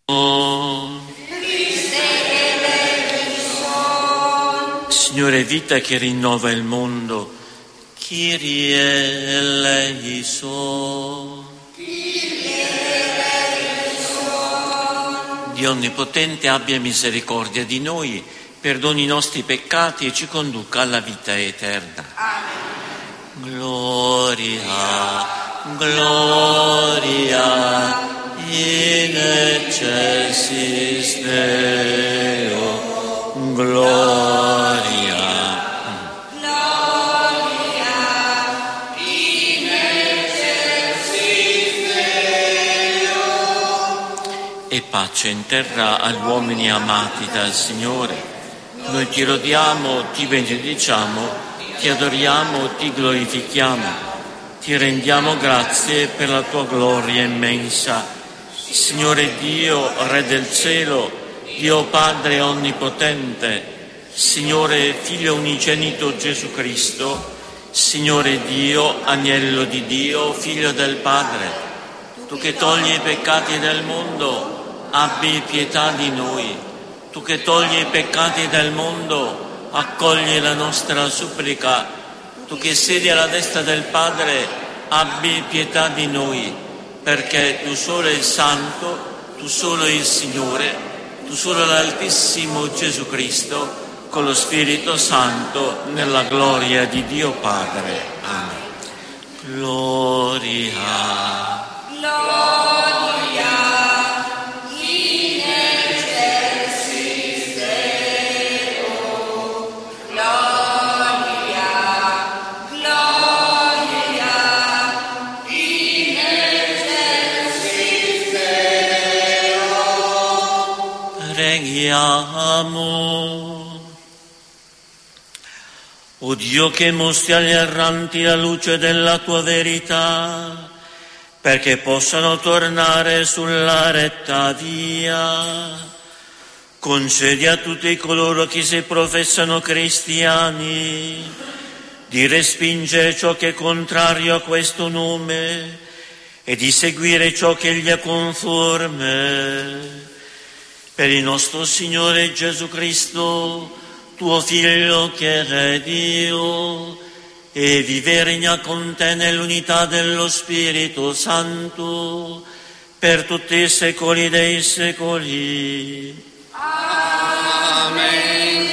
Signore, vita che rinnova il mondo, Kyrie eleison. Dio Onnipotente abbia misericordia di noi, perdoni i nostri peccati e ci conduca alla vita eterna. Amen. Gloria, gloria, in excelsis Deo, gloria. E pace in terra agli uomini amati dal Signore. Noi ti lodiamo, ti benediciamo, ti adoriamo, ti glorifichiamo, ti rendiamo grazie per la tua gloria immensa. Signore Dio, Re del cielo, Dio Padre onnipotente, Signore Figlio unigenito Gesù Cristo, Signore Dio, Agnello di Dio, Figlio del Padre, tu che togli i peccati del mondo, abbi pietà di noi. Tu che togli i peccati del mondo, accogli la nostra supplica. Tu che siedi alla destra del Padre, abbi pietà di noi, perché tu solo il Santo, tu solo il Signore, tu solo l'Altissimo Gesù Cristo, con lo Spirito Santo, nella gloria di Dio Padre. Amen. Gloria. O Dio che mostri agli erranti la luce della tua verità, perché possano tornare sulla retta via, concedi a tutti coloro che si professano cristiani di respingere ciò che è contrario a questo nome e di seguire ciò che gli è conforme. Per il nostro Signore Gesù Cristo, tuo Figlio che è Dio, e vive e regna con te nell'unità dello Spirito Santo, per tutti i secoli dei secoli. Amen.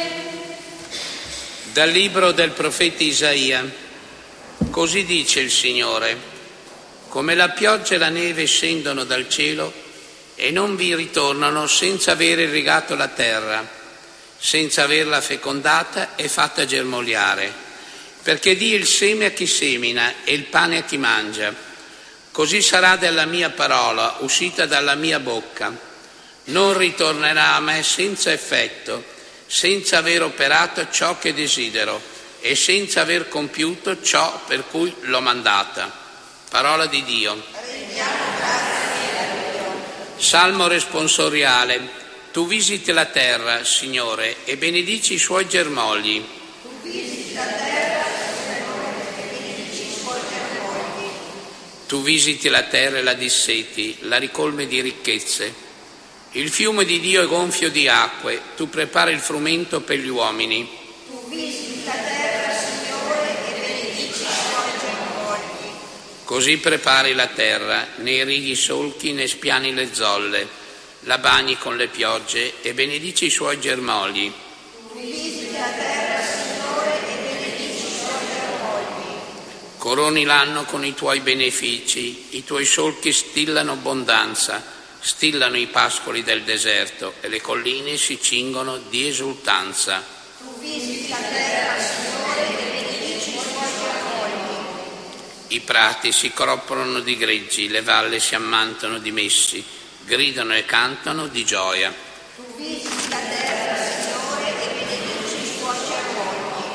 Dal libro del profeta Isaia. Così dice il Signore: come la pioggia e la neve scendono dal cielo e non vi ritornano senza aver irrigato la terra, senza averla fecondata e fatta germogliare, perché dia il seme a chi semina e il pane a chi mangia. Così sarà della mia parola uscita dalla mia bocca. Non ritornerà a me senza effetto, senza aver operato ciò che desidero e senza aver compiuto ciò per cui l'ho mandata. Parola di Dio. Salmo responsoriale. Tu visiti la terra, Signore, e benedici i suoi germogli. Tu visiti la terra, Signore, e benedici i suoi germogli. Tu visiti la terra e la disseti, la ricolmi di ricchezze. Il fiume di Dio è gonfio di acque, tu prepari il frumento per gli uomini. Tu visiti la terra, Signore, e benedici i suoi germogli. Così prepari la terra, ne irrighi i solchi, ne spiani le zolle. La bagni con le piogge e benedici i suoi germogli. Tu visiti la terra, Signore, e benedici i suoi germogli. Coroni l'anno con i tuoi benefici, i tuoi solchi stillano abbondanza, stillano i pascoli del deserto e le colline si cingono di esultanza. Tu visiti la terra, Signore, e benedici i suoi germogli. I prati si croppono di greggi, le valli si ammantano di messi, gridano e cantano di gioia. Tu visiti la terra, Signore, e benedici i suoi germogli.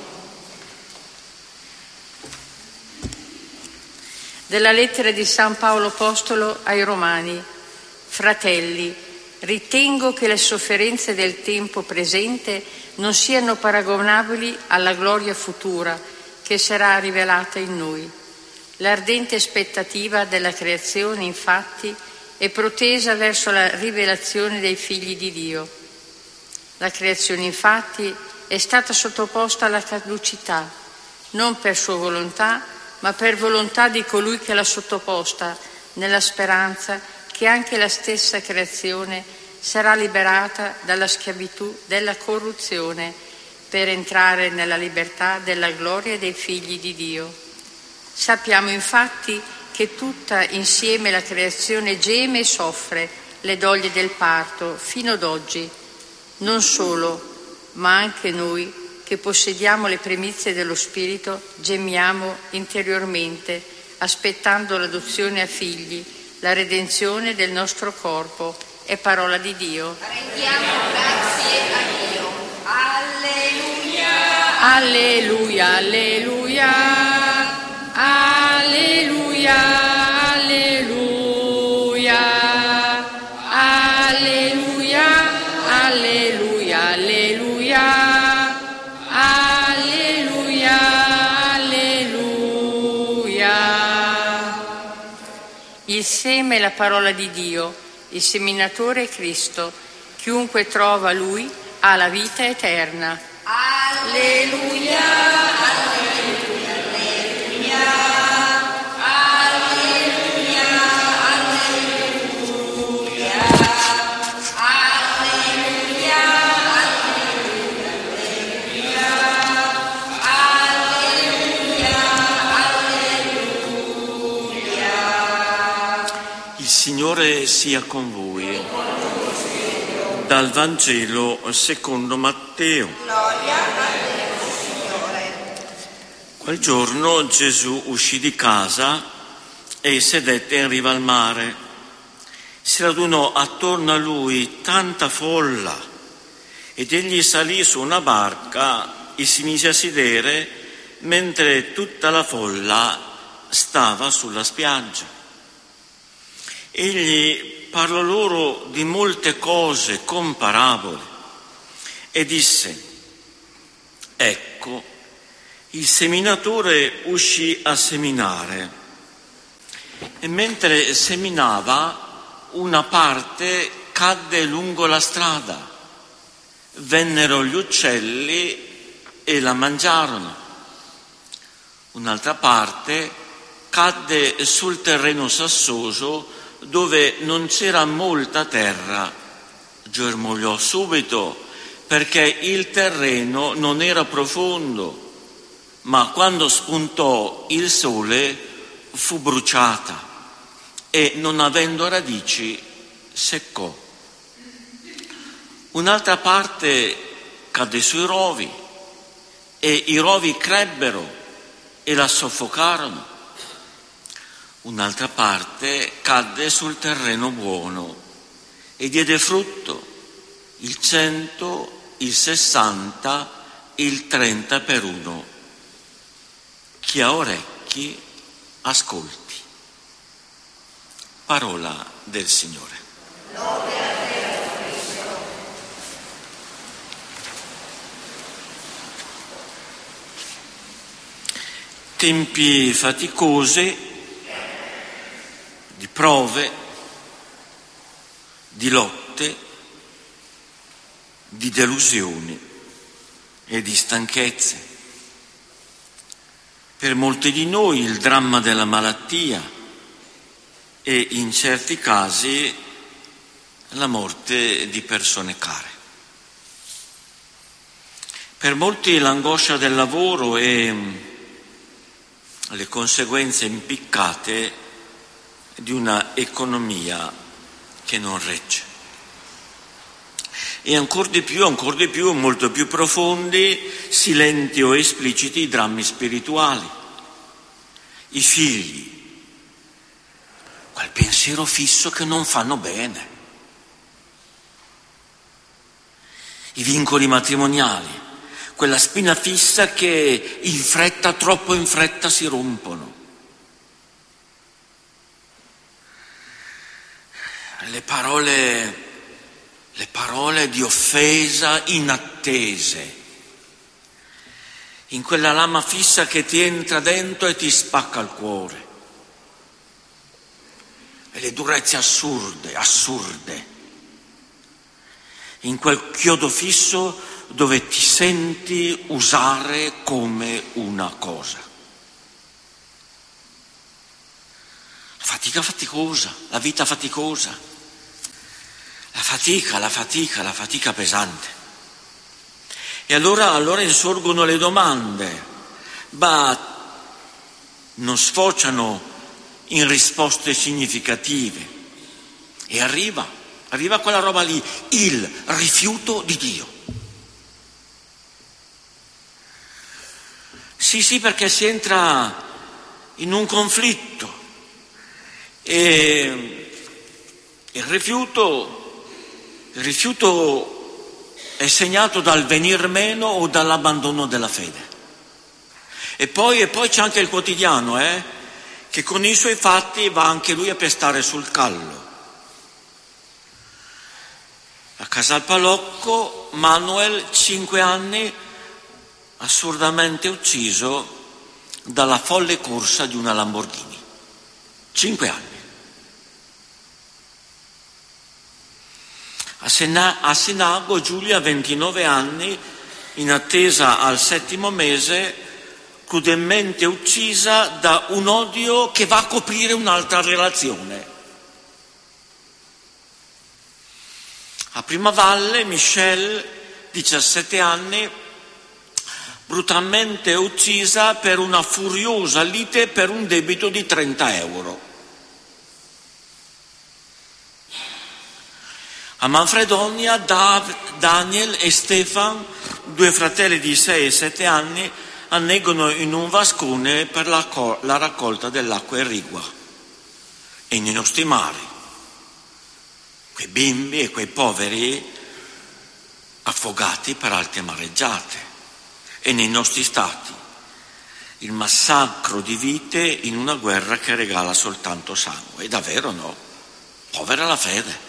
Della lettera di San Paolo Apostolo ai Romani. Fratelli, ritengo che le sofferenze del tempo presente non siano paragonabili alla gloria futura che sarà rivelata in noi. L'ardente aspettativa della creazione, infatti, e protesa verso la rivelazione dei figli di Dio. La creazione, infatti, è stata sottoposta alla caducità, non per sua volontà, ma per volontà di colui che l'ha sottoposta, nella speranza che anche la stessa creazione sarà liberata dalla schiavitù della corruzione per entrare nella libertà della gloria dei figli di Dio. Sappiamo infatti che tutta insieme la creazione geme e soffre le doglie del parto fino ad oggi. Non solo, ma anche noi che possediamo le primizie dello Spirito gemiamo interiormente, aspettando l'adozione a figli, la redenzione del nostro corpo. È parola di Dio. Rendiamo grazie a Dio. Alleluia. Alleluia, alleluia, alleluia, alleluia, alleluia, alleluia, alleluia, alleluia, alleluia. Il seme è la parola di Dio. Il seminatore è Cristo. Chiunque trova Lui ha la vita eterna. Alleluia. Alleluia. Alleluia. Alleluia. Alleluia. Il Signore sia con voi. Dal Vangelo secondo Matteo. Gloria a te, Signore. Quel giorno Gesù uscì di casa e sedette in riva al mare. Si radunò attorno a lui tanta folla ed egli salì su una barca e si mise a sedere mentre tutta la folla stava sulla spiaggia. Egli parlò loro di molte cose con parabole e disse: ecco, il seminatore uscì a seminare e mentre seminava una parte cadde lungo la strada. Vennero gli uccelli e la mangiarono. Un'altra parte cadde sul terreno sassoso dove non c'era molta terra. Germogliò subito perché il terreno non era profondo, ma quando spuntò il sole fu bruciata e non avendo radici seccò. Un'altra parte cadde sui rovi e i rovi crebbero e la soffocarono. Un'altra parte cadde sul terreno buono e diede frutto, il 100, il 60, il 30 per uno. Chi ha orecchi, ascolti. Parola del Signore. Tempi faticosi, di prove, di lotte, di delusioni e di stanchezze. Per molti di noi il dramma della malattia e in certi casi la morte di persone care. Per molti l'angoscia del lavoro e le conseguenze impiccate di una economia che non regge. E ancor di più, molto più profondi, silenti o espliciti, i drammi spirituali, i figli, quel pensiero fisso che non fanno bene, i vincoli matrimoniali, quella spina fissa che in fretta, troppo in fretta si rompono. Le parole di offesa inattese, in quella lama fissa che ti entra dentro e ti spacca il cuore. e le durezze assurde, in quel chiodo fisso dove ti senti usare come una cosa. La fatica faticosa, la vita faticosa, la fatica pesante. E allora insorgono le domande, ma non sfociano in risposte significative. E arriva quella roba lì, il rifiuto di Dio. Sì, perché si entra in un conflitto e il rifiuto è segnato dal venir meno o dall'abbandono della fede. E poi c'è anche il quotidiano, che con i suoi fatti va anche lui a pestare sul callo. A Casalpalocco Manuel, 5 anni, assurdamente ucciso dalla folle corsa di una Lamborghini. 5 anni. A Senago Giulia, 29 anni, in attesa al 7° mese, crudelmente uccisa da un odio che va a coprire un'altra relazione. A Primavalle Michelle, 17 anni, brutalmente uccisa per una furiosa lite per un debito di 30 euro. A Manfredonia Daniel e Stefan, 2 fratelli di 6 e 7 anni, annegano in un vascone per la raccolta dell'acqua irrigua. E nei nostri mari, quei bimbi e quei poveri affogati per alte mareggiate. E nei nostri stati, il massacro di vite in una guerra che regala soltanto sangue. E davvero no, povera la fede.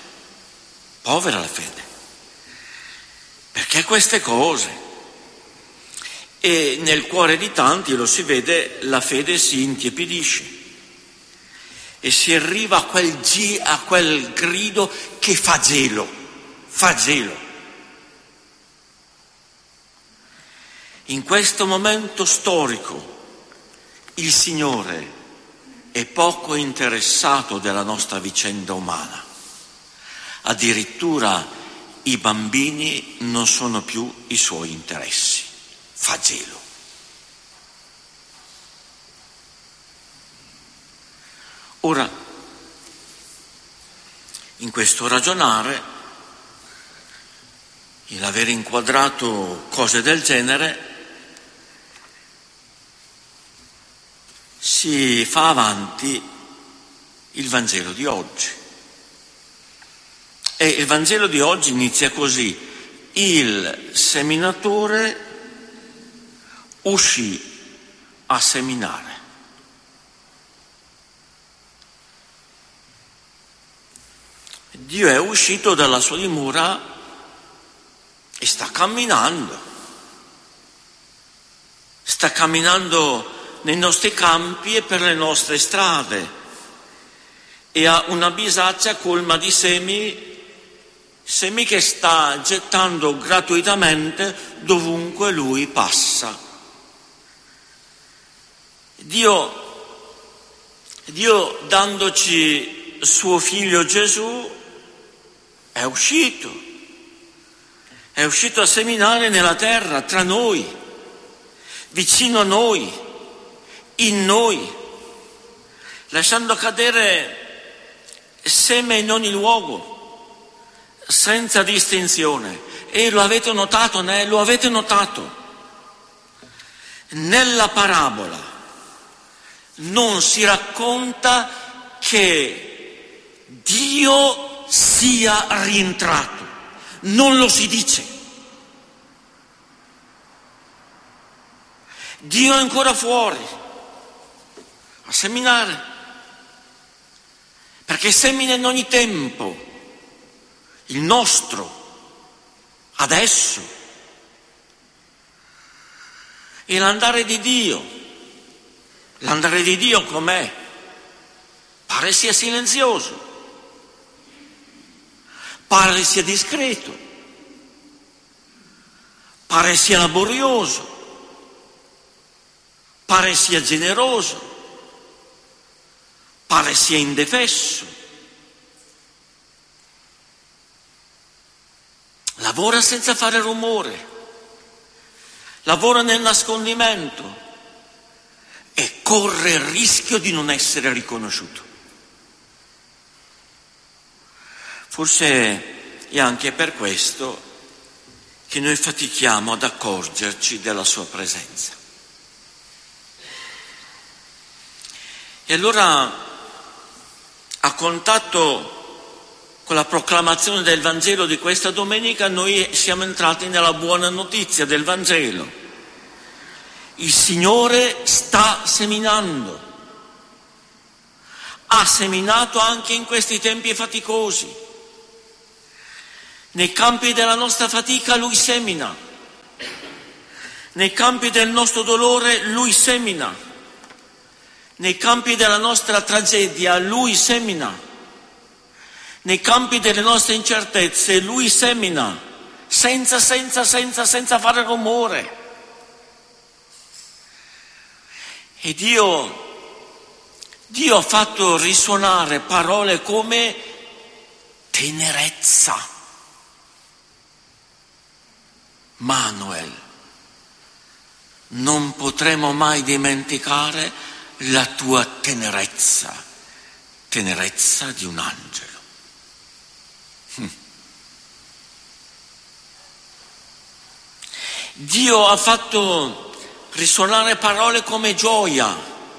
Perché queste cose? E nel cuore di tanti, lo si vede, la fede si intiepidisce e si arriva a quel grido che fa gelo. In questo momento storico il Signore è poco interessato della nostra vicenda umana. Addirittura i bambini non sono più i suoi interessi. Fa gelo. Ora, in questo ragionare, l'aver inquadrato cose del genere, si fa avanti il Vangelo di oggi. E il Vangelo di oggi inizia così: il seminatore uscì a seminare. Dio è uscito dalla sua dimora e sta camminando nei nostri campi e per le nostre strade, e ha una bisaccia colma di semi che sta gettando gratuitamente dovunque lui passa. Dio dandoci suo figlio Gesù è uscito a seminare nella terra, tra noi, vicino a noi, in noi, lasciando cadere seme in ogni luogo, senza distinzione. E lo avete notato, Lo avete notato? Nella parabola non si racconta che Dio sia rientrato, non lo si dice. Dio è ancora fuori a seminare, perché semina in ogni tempo, il nostro, adesso. E l'andare di Dio com'è? pare sia silenzioso, pare sia discreto, pare sia laborioso, pare sia generoso, pare sia indefesso. Lavora senza fare rumore, lavora nel nascondimento e corre il rischio di non essere riconosciuto. Forse è anche per questo che noi fatichiamo ad accorgerci della sua presenza. E allora, a contatto con la proclamazione del Vangelo di questa domenica, noi siamo entrati nella buona notizia del Vangelo. Il Signore sta seminando. Ha seminato anche in questi tempi faticosi. Nei campi della nostra fatica Lui semina. Nei campi del nostro dolore Lui semina. Nei campi della nostra tragedia Lui semina. Nei campi delle nostre incertezze Lui semina, senza fare rumore. E Dio ha fatto risuonare parole come tenerezza. Manuel, non potremo mai dimenticare la tua tenerezza di un angelo. Dio ha fatto risuonare parole come gioia.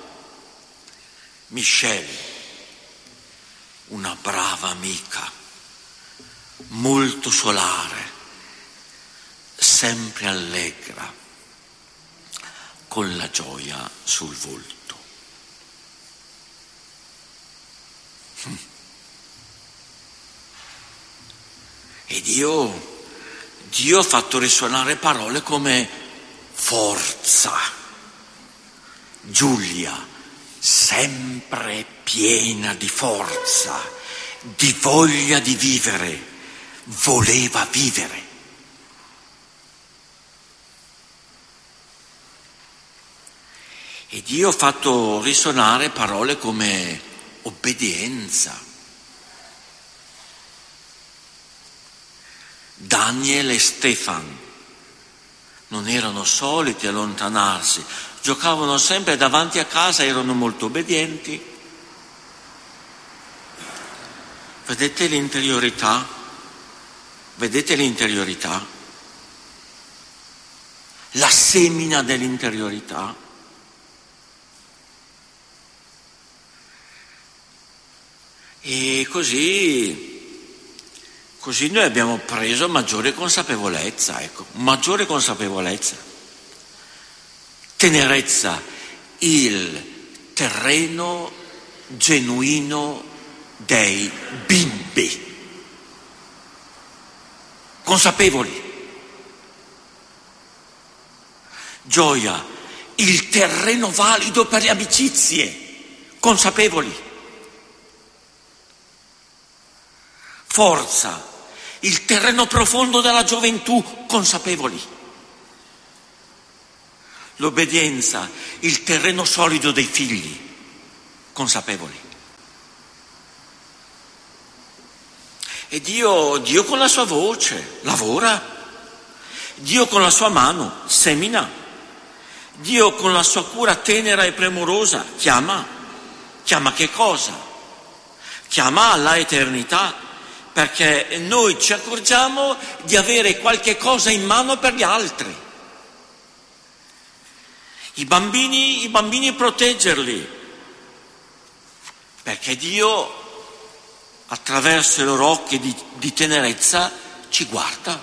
Michelle, una brava amica, molto solare, sempre allegra, con la gioia sul volto. E Dio ha fatto risuonare parole come forza. Giulia, sempre piena di forza, di voglia di vivere, voleva vivere. E Dio ha fatto risuonare parole come obbedienza. Daniel e Stefan non erano soliti allontanarsi, giocavano sempre davanti a casa, erano molto obbedienti. Vedete l'interiorità? Vedete l'interiorità? La semina dell'interiorità. E così noi abbiamo preso maggiore consapevolezza, maggiore consapevolezza. Tenerezza, il terreno genuino dei bimbi, consapevoli. Gioia, il terreno valido per le amicizie, consapevoli. Forza, il terreno profondo della gioventù, consapevoli. L'obbedienza, il terreno solido dei figli, consapevoli. E Dio con la sua voce lavora, Dio con la sua mano semina, Dio con la sua cura tenera e premurosa chiama che cosa? Chiama alla eternità. Perché noi ci accorgiamo di avere qualche cosa in mano per gli altri. I bambini proteggerli, perché Dio attraverso i loro occhi di tenerezza ci guarda.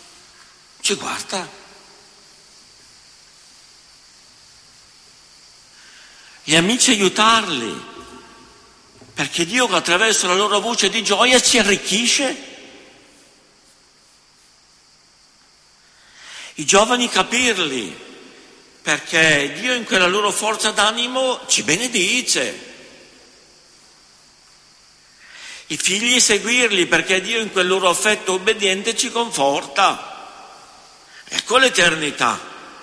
Gli amici aiutarli, perché Dio attraverso la loro voce di gioia ci arricchisce. I giovani capirli, perché Dio in quella loro forza d'animo ci benedice. i figli seguirli, perché Dio in quel loro affetto obbediente ci conforta. Ecco l'eternità.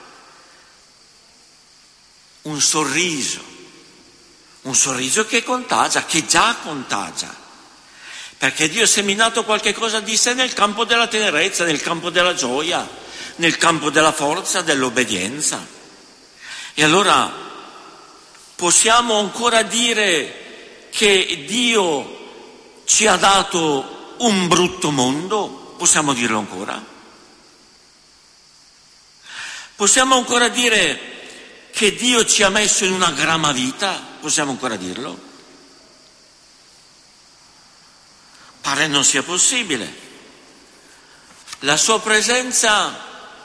Un sorriso che contagia, che già contagia, perché Dio ha seminato qualche cosa di sé nel campo della tenerezza, nel campo della gioia, nel campo della forza, dell'obbedienza. E allora possiamo ancora dire che Dio ci ha dato un brutto mondo? Possiamo dirlo ancora? Possiamo ancora dire che Dio ci ha messo in una grama vita? Possiamo ancora dirlo? Pare non sia possibile. La sua presenza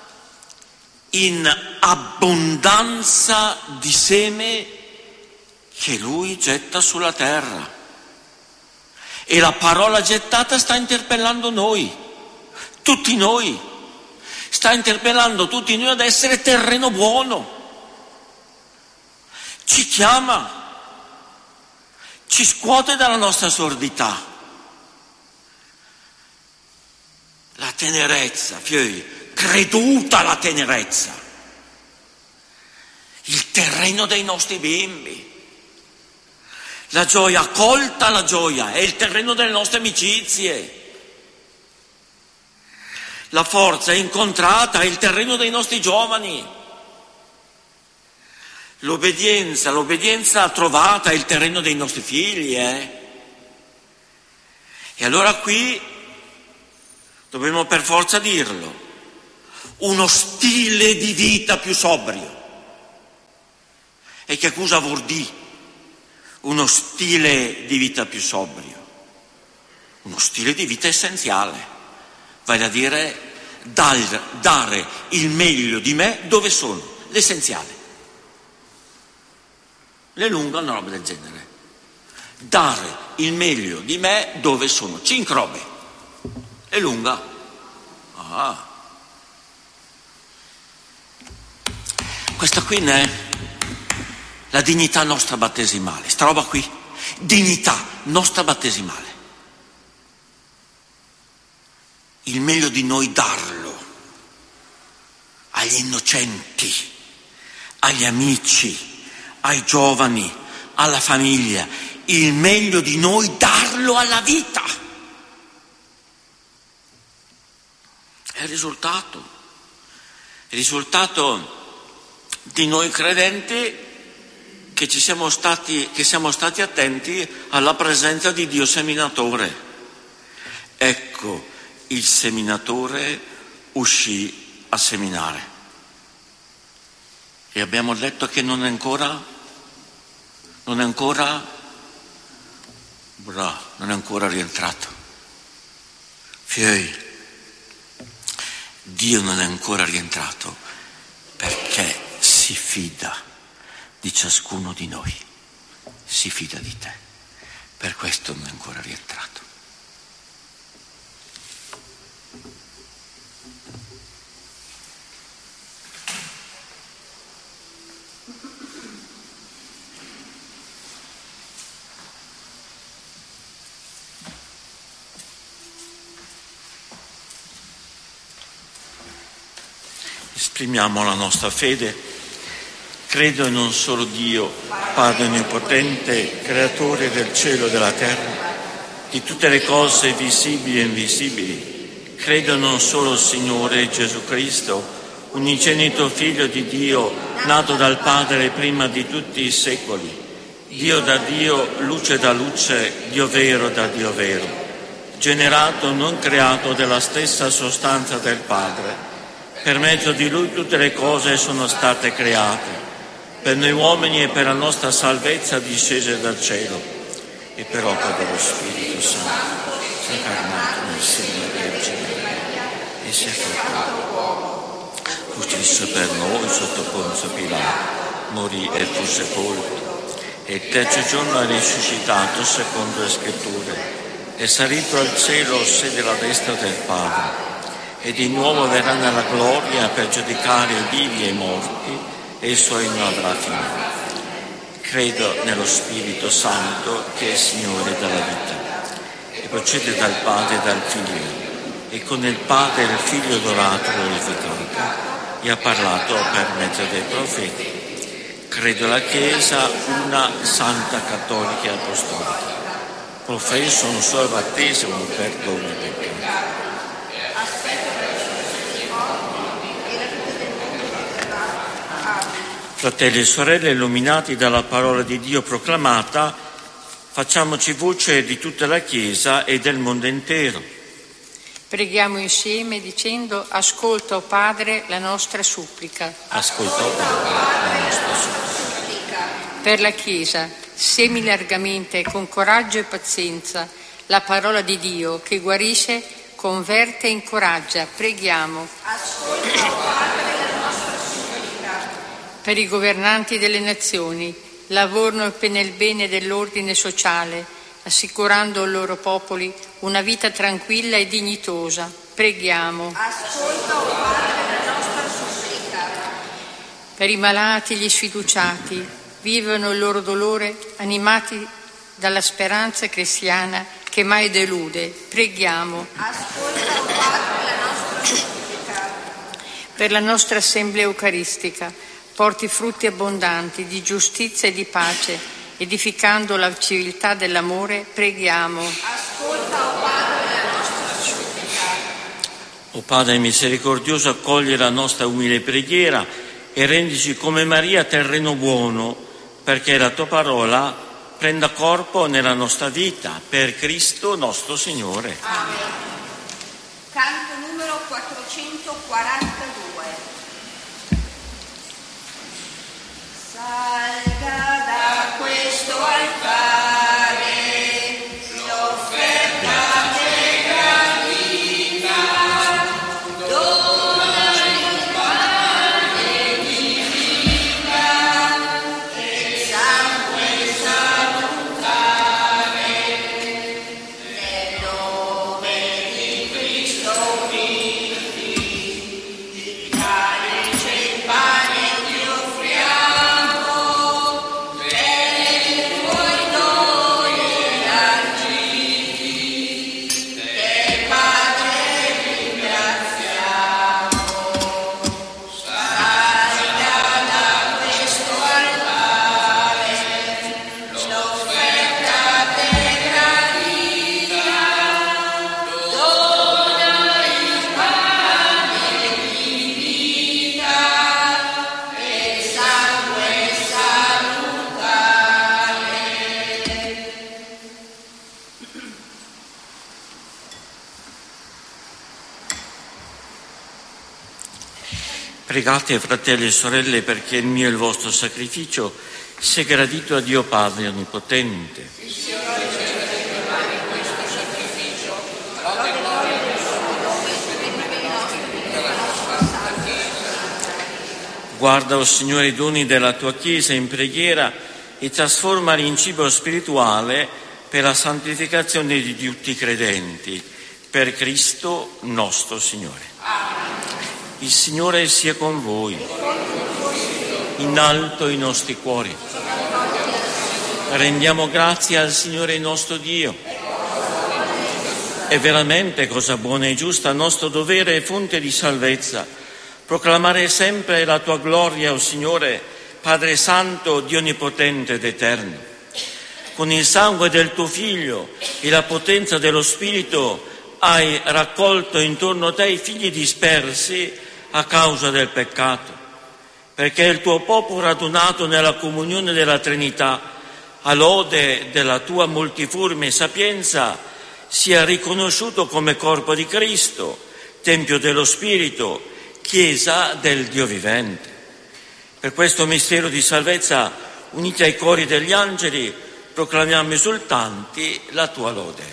in abbondanza di seme che Lui getta sulla terra. E la parola gettata sta interpellando noi, tutti noi, sta interpellando tutti noi ad essere terreno buono. Ci chiama, ci scuote dalla nostra sordità. La tenerezza, figli, creduta la tenerezza, il terreno dei nostri bimbi. La gioia, colta la gioia, è il terreno delle nostre amicizie. La forza incontrata è il terreno dei nostri giovani. L'obbedienza trovata è il terreno dei nostri figli. E allora qui dobbiamo per forza dirlo, uno stile di vita più sobrio. E che cosa vuol dire? Uno stile di vita più sobrio, uno stile di vita essenziale, vale a dire dare il meglio di me dove sono, l'essenziale. Le lunga una roba del genere, dare il meglio di me dove sono, 5 robe, le lunga. Questa qui è la dignità nostra battesimale, sta roba qui, dignità nostra battesimale. Il meglio di noi darlo agli innocenti, agli amici, ai giovani, alla famiglia, il meglio di noi darlo alla vita. È il risultato di noi credenti che siamo stati attenti alla presenza di Dio seminatore. Ecco, il seminatore uscì a seminare. E abbiamo detto che non è ancora rientrato. Figli, Dio non è ancora rientrato perché si fida di ciascuno di noi, si fida di te, per questo non è ancora rientrato. Esprimiamo la nostra fede. Credo in un solo Dio, Padre onnipotente, creatore del cielo e della terra, di tutte le cose visibili e invisibili. Credo in un solo Signore Gesù Cristo, unigenito Figlio di Dio, nato dal Padre prima di tutti i secoli, Dio da Dio, luce da luce, Dio vero da Dio vero, generato, non creato, della stessa sostanza del Padre. Per mezzo di Lui tutte le cose sono state create, per noi uomini e per la nostra salvezza discese dal cielo, e per opera dello Spirito Santo si è incarnato nel seno della Vergine e si è fatto giustizia per noi sotto Ponzio Pilato, morì e fu sepolto, e il terzo giorno è risuscitato secondo le Scritture, è salito al cielo, siede alla destra del Padre, e di nuovo verrà nella gloria per giudicare i vivi e i morti, e il suo regno avrà fine. Credo nello Spirito Santo che è Signore della vita, procede dal Padre e dal Figlio, e con il Padre e il Figlio adorato, glorificato, e ha parlato per mezzo dei profeti. Credo alla Chiesa, una santa, cattolica e apostolica. Professo un solo battesimo per perdono dei peccati. Fratelli e sorelle, illuminati dalla parola di Dio proclamata, facciamoci voce di tutta la Chiesa e del mondo intero. Preghiamo insieme dicendo: ascolta, o Padre, la nostra supplica. Ascolta, o Padre, la nostra supplica. Per la Chiesa, semi largamente, con coraggio e pazienza, la parola di Dio che guarisce, converte e incoraggia. Preghiamo. Ascolta, o Padre, la nostra supplica. Per i governanti delle nazioni, lavorano per il bene dell'ordine sociale, assicurando ai loro popoli una vita tranquilla e dignitosa. Preghiamo. Ascolta, o Padre, la nostra supplica. Per i malati e gli sfiduciati, vivono il loro dolore animati dalla speranza cristiana che mai delude. Preghiamo. Ascolta, o Padre, la nostra supplica. Per la nostra Assemblea Eucaristica, porti frutti abbondanti di giustizia e di pace, edificando la civiltà dell'amore. Preghiamo. Ascolta, o Padre, la nostra supplica. O Padre misericordioso, accogli la nostra umile preghiera e rendici come Maria terreno buono, perché la tua parola prenda corpo nella nostra vita, per Cristo nostro Signore. Amen. Canto numero 442. Salga da questo altare l'offerta della vita, dona il pane di vita e sangue salutare, nel nome di Cristo vivi, il calice e il pane ti offriamo. Pregate, fratelli e sorelle, perché il mio e il vostro sacrificio sia gradito a Dio Padre Onnipotente. Guarda, o Signore, i doni della tua Chiesa in preghiera e trasformali in cibo spirituale per la santificazione di tutti i credenti, per Cristo nostro Signore. Il Signore sia con voi. In alto i nostri cuori. Rendiamo grazie al Signore nostro Dio. È veramente cosa buona e giusta, nostro dovere e fonte di salvezza, proclamare sempre la tua gloria, o Signore, Padre Santo, Dio Onnipotente ed Eterno. Con il sangue del tuo Figlio e la potenza dello Spirito hai raccolto intorno a te i figli dispersi a causa del peccato, perché il tuo popolo radunato nella comunione della Trinità, a lode della tua multiforme sapienza, sia riconosciuto come corpo di Cristo, Tempio dello Spirito, Chiesa del Dio vivente. Per questo mistero di salvezza, uniti ai cori degli angeli, proclamiamo esultanti la tua lode.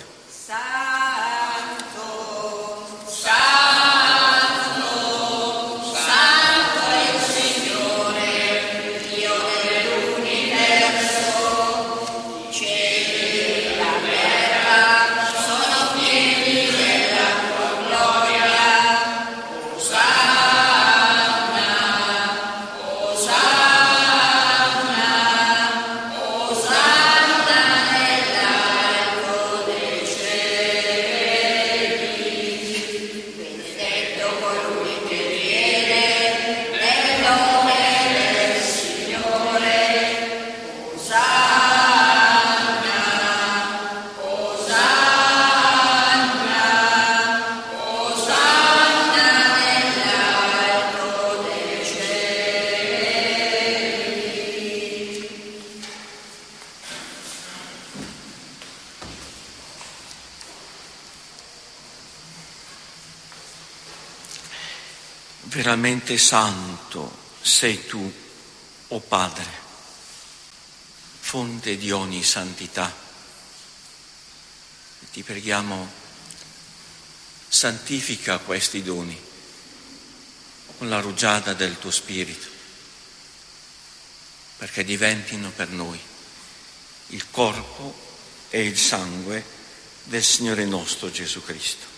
Veramente santo sei tu, o Padre, fonte di ogni santità. Ti preghiamo, santifica questi doni con la rugiada del tuo Spirito, perché diventino per noi il corpo e il sangue del Signore nostro Gesù Cristo.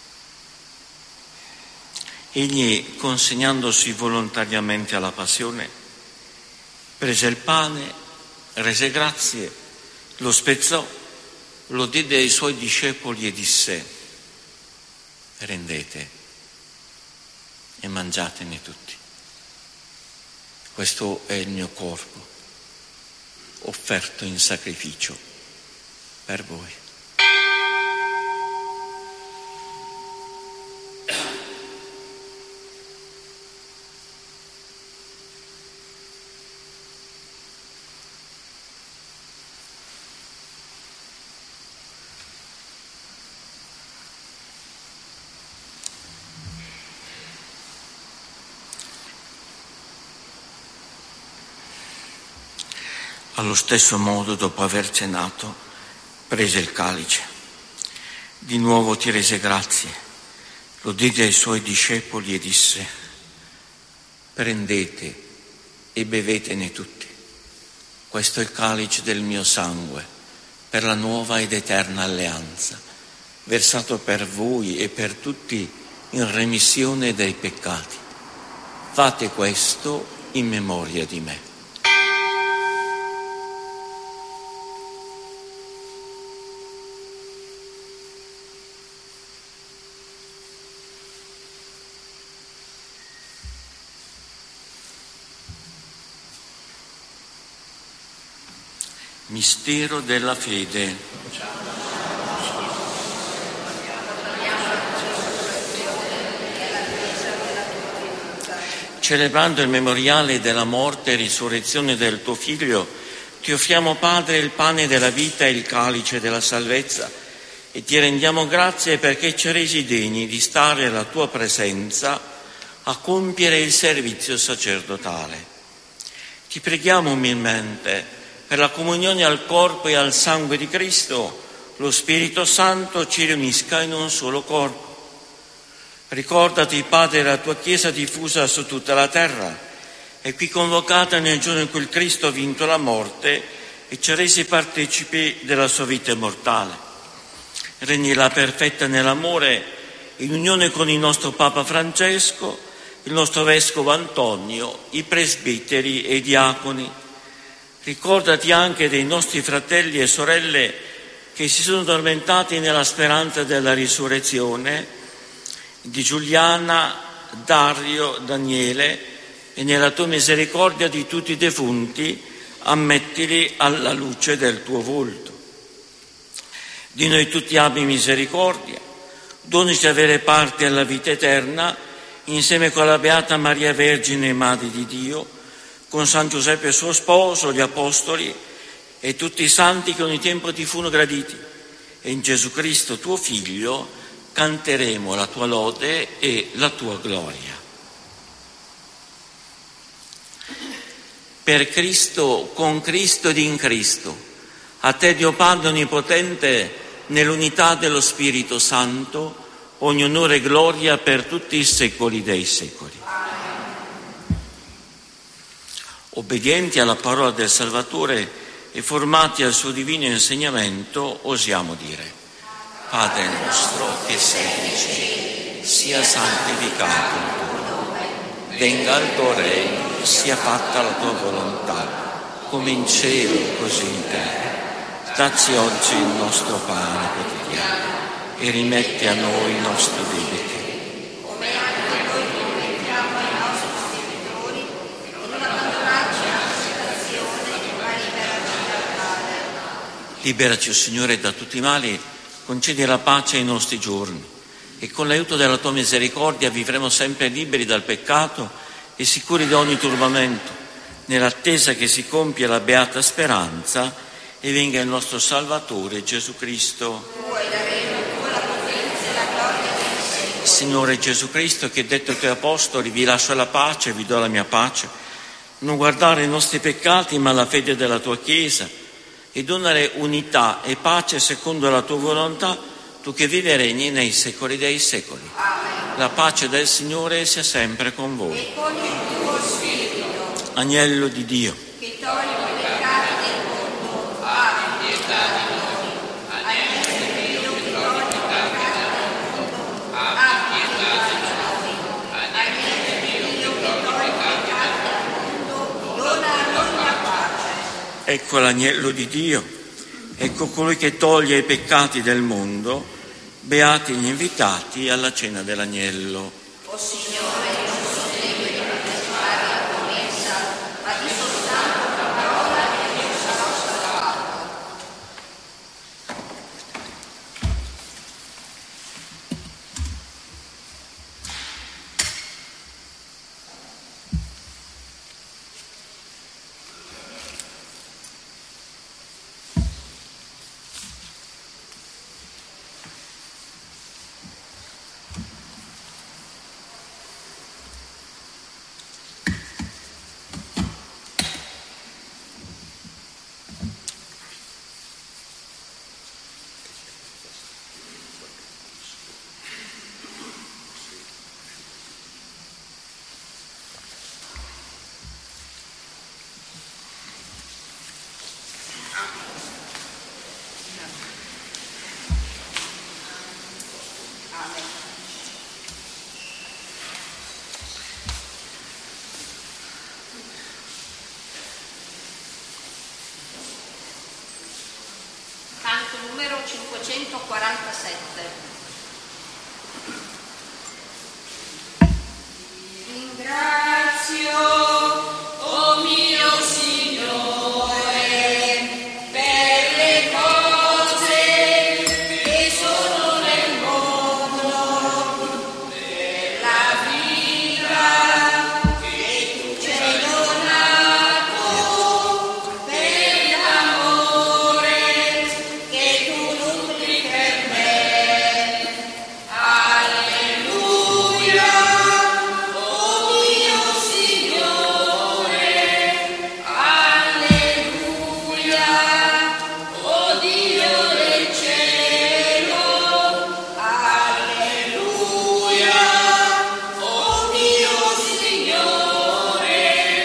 Egli, consegnandosi volontariamente alla passione, prese il pane, rese grazie, lo spezzò, lo diede ai suoi discepoli e disse: prendete e mangiatene tutti. Questo è il mio corpo, offerto in sacrificio per voi. Allo stesso modo, dopo aver cenato, prese il calice. Di nuovo ti rese grazie, lo diede ai suoi discepoli e disse: prendete e bevetene tutti. Questo è il calice del mio sangue, per la nuova ed eterna alleanza, versato per voi e per tutti in remissione dei peccati. Fate questo in memoria di me. Mistero della fede. Celebrando il memoriale della morte e risurrezione del tuo Figlio, ti offriamo, Padre, il pane della vita e il calice della salvezza, e ti rendiamo grazie perché ci hai resi degni di stare alla tua presenza a compiere il servizio sacerdotale. Ti preghiamo umilmente per la comunione al corpo e al sangue di Cristo, lo Spirito Santo ci riunisca in un solo corpo. Ricordati, Padre, la tua Chiesa diffusa su tutta la terra e qui convocata nel giorno in cui il Cristo ha vinto la morte e ci ha resi partecipi della sua vita immortale. Regnila perfetta nell'amore, in unione con il nostro Papa Francesco, il nostro Vescovo Antonio, i presbiteri e i diaconi. Ricordati anche dei nostri fratelli e sorelle che si sono addormentati nella speranza della risurrezione, di Giuliana, Dario, Daniele, e nella tua misericordia di tutti i defunti, ammettili alla luce del tuo volto. Di noi tutti abbi misericordia, donici avere parte alla vita eterna, insieme con la Beata Maria Vergine, Madre di Dio, con San Giuseppe suo sposo, gli Apostoli e tutti i santi che ogni tempo ti furono graditi. E in Gesù Cristo, tuo Figlio, canteremo la tua lode e la tua gloria. Per Cristo, con Cristo ed in Cristo, a te Dio Padre Onnipotente, nell'unità dello Spirito Santo, ogni onore e gloria per tutti i secoli dei secoli. Obbedienti alla parola del Salvatore e formati al suo divino insegnamento, osiamo dire: Padre nostro che sei nei cieli, sia santificato il tuo nome, venga il tuo regno, sia fatta la tua volontà, come in cielo così in terra. Dacci oggi il nostro pane quotidiano e rimetti a noi i nostri debiti, liberaci, o Signore, da tutti i mali, concedi la pace ai nostri giorni e con l'aiuto della tua misericordia vivremo sempre liberi dal peccato e sicuri da ogni turbamento, nell'attesa che si compia la beata speranza e venga il nostro Salvatore Gesù Cristo. Signore Gesù Cristo, che detto ai tuoi apostoli: vi lascio la pace, vi do la mia pace, non guardare i nostri peccati ma la fede della tua Chiesa, e donare unità e pace secondo la tua volontà, tu che vivi e regni nei secoli dei secoli. Amen. La pace del Signore sia sempre con voi. E con il tuo spirito, Agnello di Dio, che toglie i peccati del mondo, abbi pietà di noi. Agnello di Dio, che toglie i peccati del mondo, abbi pietà di noi. Agnello di Dio, che toglie i peccati del mondo, dona a noi la pace. ecco l'agnello di Dio, ecco colui che toglie i peccati del mondo. Beati gli invitati alla cena dell'agnello. O Signore, non sono degno di partecipare alla tua messa, ma di soltanto una parola e io sarò salvato. Canto numero 547. Ringrazio, oh mio Signore, per le cose che sono nel mondo, per la vita che tu ci hai donato, per l'amore che tu nutri per me. Alleluia, oh mio Signore, alleluia, oh Dio del cielo, alleluia, oh mio Signore,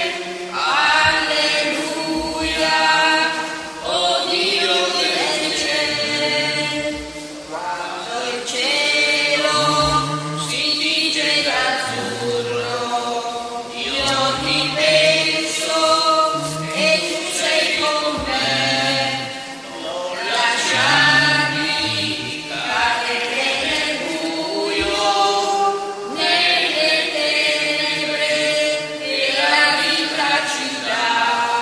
alleluia, oh Dio del cielo. Quando il cielo si tinge d'azzurro, io ti penso e tu sei con me. Non lasciarmi cadere nel buio, nelle tenebre che la vita ci dà.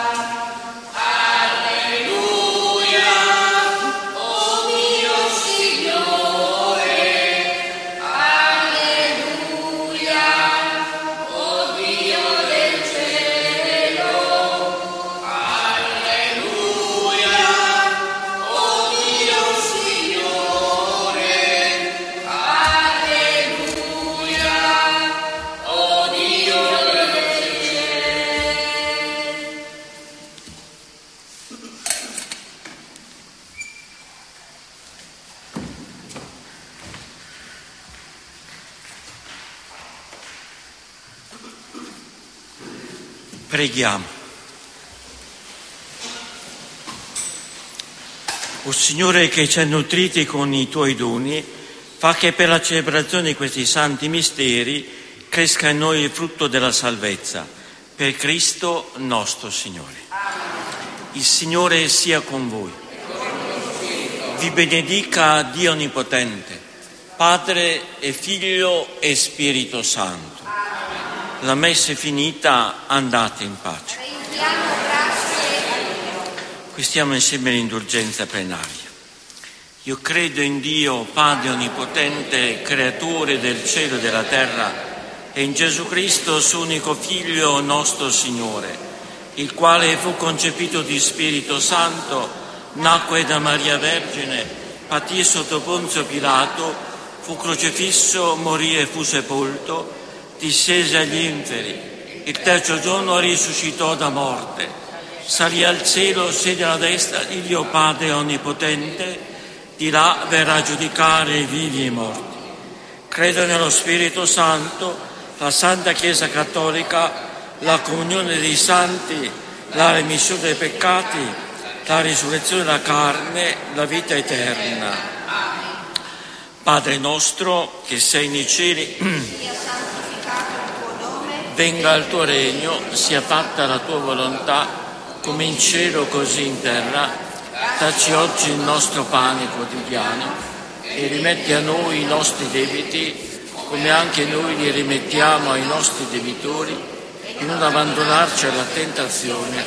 Alleluia, oh mio Signore, alleluia, oh Dio del cielo, alleluia, oh mio Signore, alleluia, oh Dio del cielo. Preghiamo. O Signore, che ci hai nutriti con i tuoi doni, fa che per la celebrazione di questi santi misteri cresca in noi il frutto della salvezza. Per Cristo nostro Signore. Il Signore sia con voi. Vi benedica Dio Onnipotente, Padre e Figlio e Spirito Santo. La messa è finita, andate in pace. Rendiamo grazie a Dio. Acquistiamo insieme l'indulgenza plenaria. Io credo in Dio, Padre Onnipotente, Creatore del cielo e della terra, e in Gesù Cristo, suo unico Figlio, nostro Signore, il quale fu concepito di Spirito Santo, nacque da Maria Vergine, patì sotto Ponzio Pilato, fu crocifisso, morì e fu sepolto, discese agli inferi, il terzo giorno risuscitò da morte, salì al cielo, siede alla destra di Dio Padre Onnipotente, di là verrà a giudicare i vivi e i morti. Credo nello Spirito Santo, la Santa Chiesa Cattolica, la comunione dei santi, la remissione dei peccati, la risurrezione della carne, la vita eterna. Padre nostro che sei nei cieli, sia santificato il tuo nome, venga il tuo regno, sia fatta la tua volontà, come in cielo così in terra. Dacci oggi il nostro pane quotidiano e rimetti a noi i nostri debiti, come anche noi li rimettiamo ai nostri debitori, e non abbandonarci alla tentazione.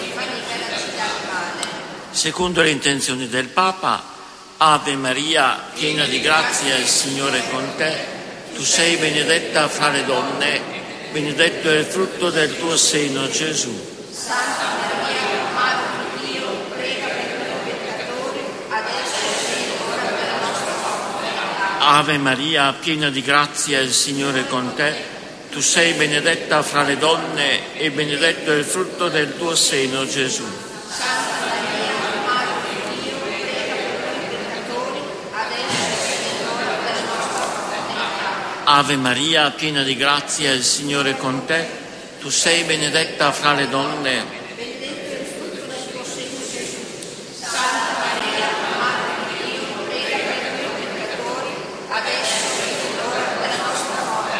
Secondo le intenzioni del Papa, Ave Maria, piena di grazia, il Signore è con te. Tu sei benedetta fra le donne, benedetto è il frutto del tuo seno, Gesù. Santa Maria, Madre di Dio, prega per noi peccatori, adesso e nell'ora della nostra morte. Ave Maria, piena di grazia, il Signore è con te. Tu sei benedetta fra le donne e benedetto è il frutto del tuo seno, Gesù. Santa Maria, Madre di Dio, prega per noi peccatori, adesso e nell'ora della nostra morte. Ave Maria, piena di grazia, il Signore è con te. Tu sei benedetta fra le donne. Benedetto è il frutto del tuo seno, Gesù. Santa Maria, Madre di Dio, prega per noi peccatori, adesso e nell'ora della nostra morte.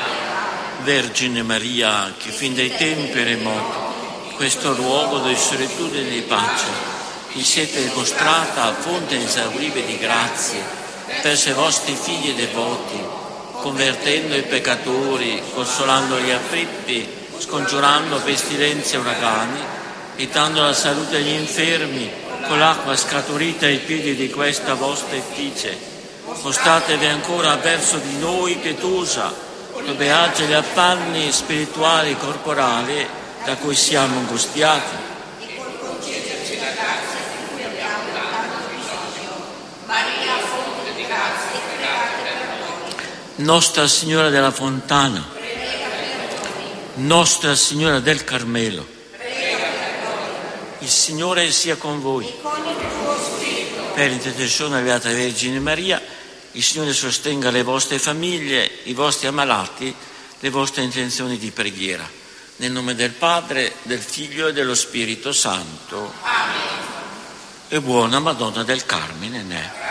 Vergine Maria, che fin dai tempi e remoti, questo luogo di solitudine e di pace, vi siete dimostrata fonte inesauribile di grazie verso i vostri figli devoti, convertendo i peccatori, consolando gli afflitti, scongiurando pestilenze e uragani, e dando la salute agli infermi con l'acqua scaturita ai piedi di questa vostra effigie. Mostratevi ancora verso di noi pietosa, dove age gli affanni spirituali e corporali da cui siamo angustiati. E col concederci la grazia di cui abbiamo tanto bisogno. Maria, fonte di grazia, pregate per noi. Nostra Signora della Fontana, Prega per noi. Nostra Signora del Carmelo, Prega per noi. il Signore sia con voi. E con il tuo spirito. Per l'intercessione della Beata Vergine Maria, il Signore sostenga le vostre famiglie, i vostri ammalati, le vostre intenzioni di preghiera. Nel nome del Padre, del Figlio e dello Spirito Santo. Amen. E buona Madonna del Carmine.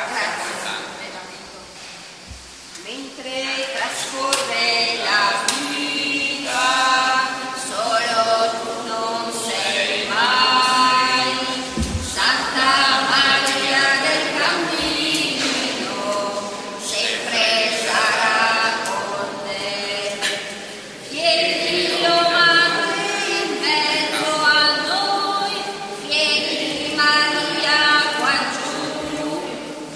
Mentre trascorre la vita, solo tu non sei mai. Santa Maria del Cammino, sempre sarà con te. Chiedilo, Madre, in mezzo a noi, chiedi Maria qua giù.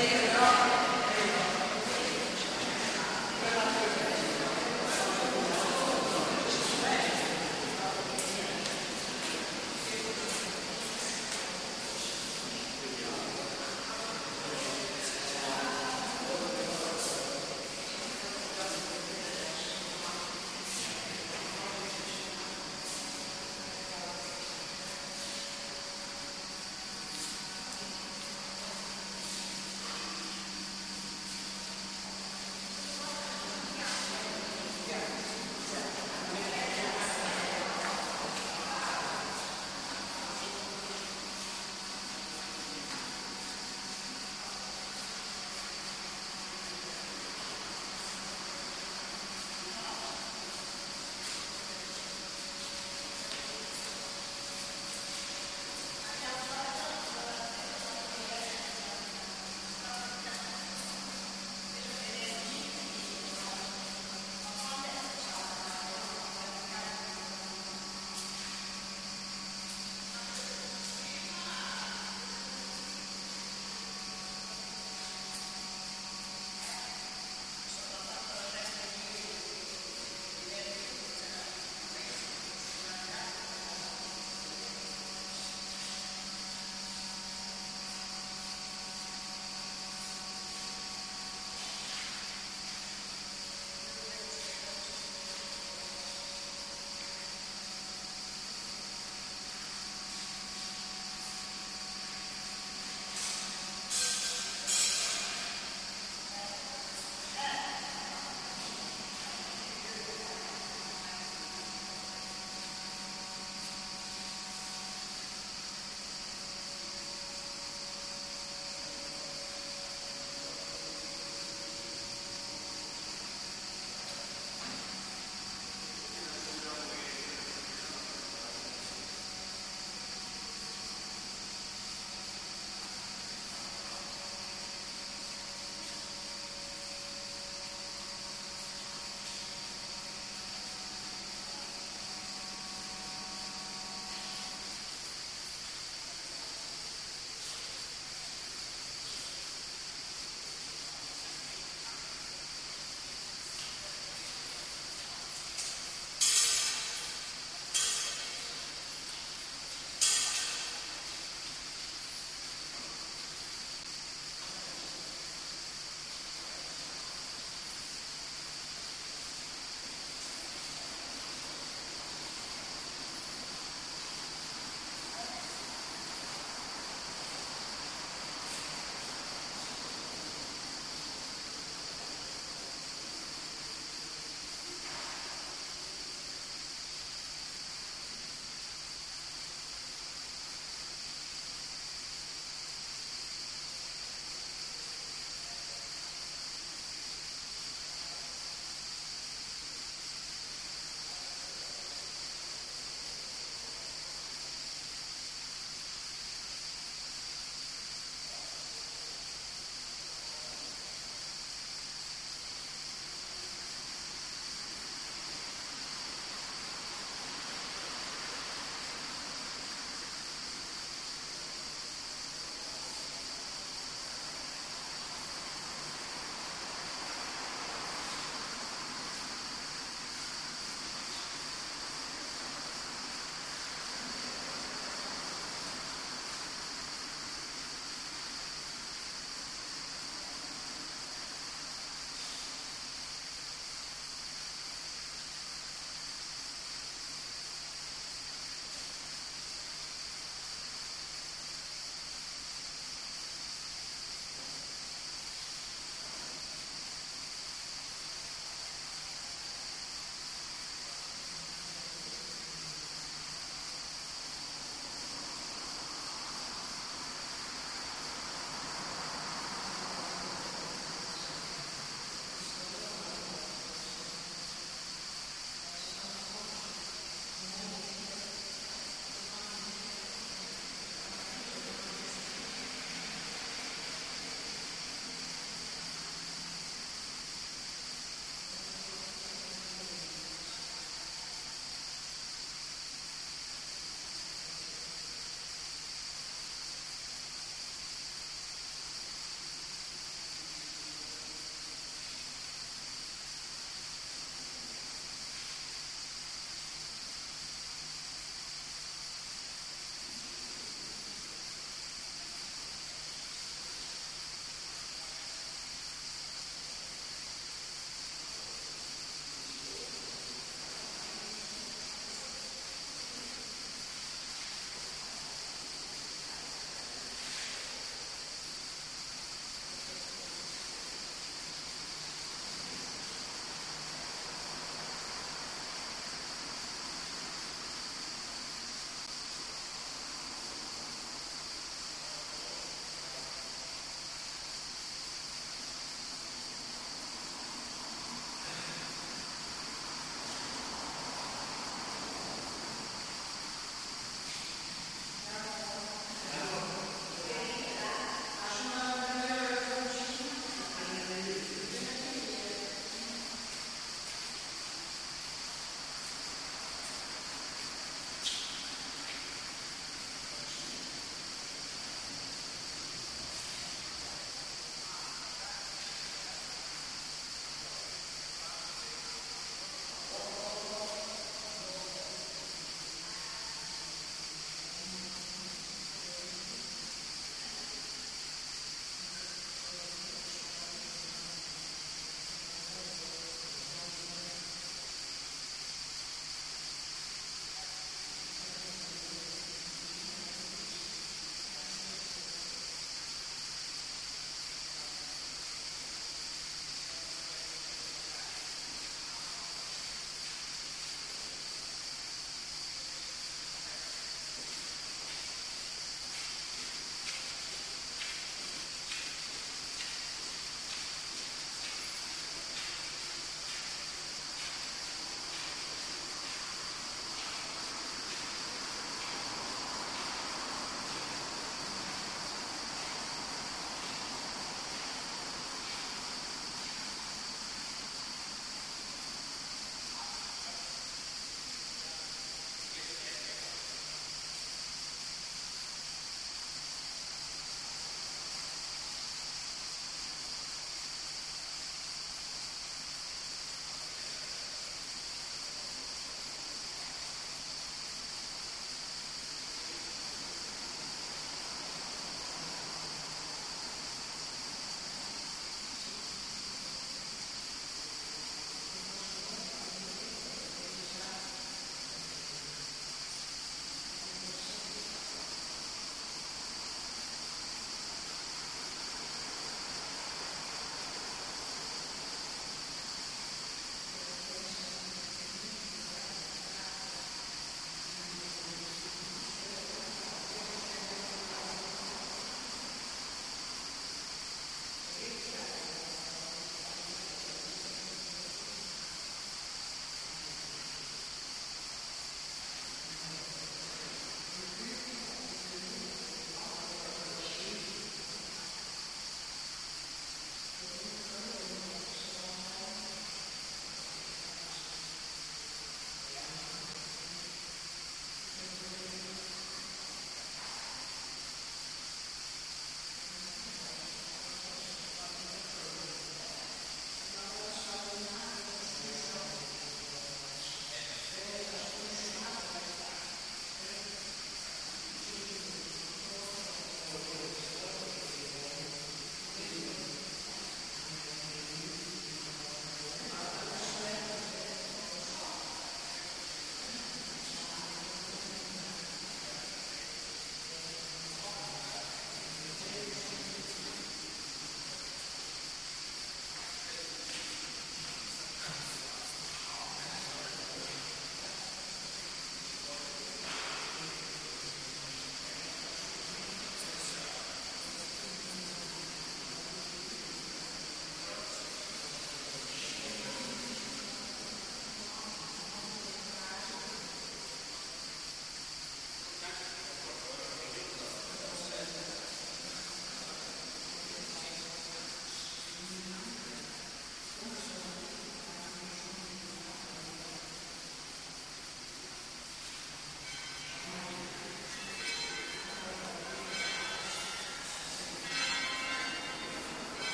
celebrerò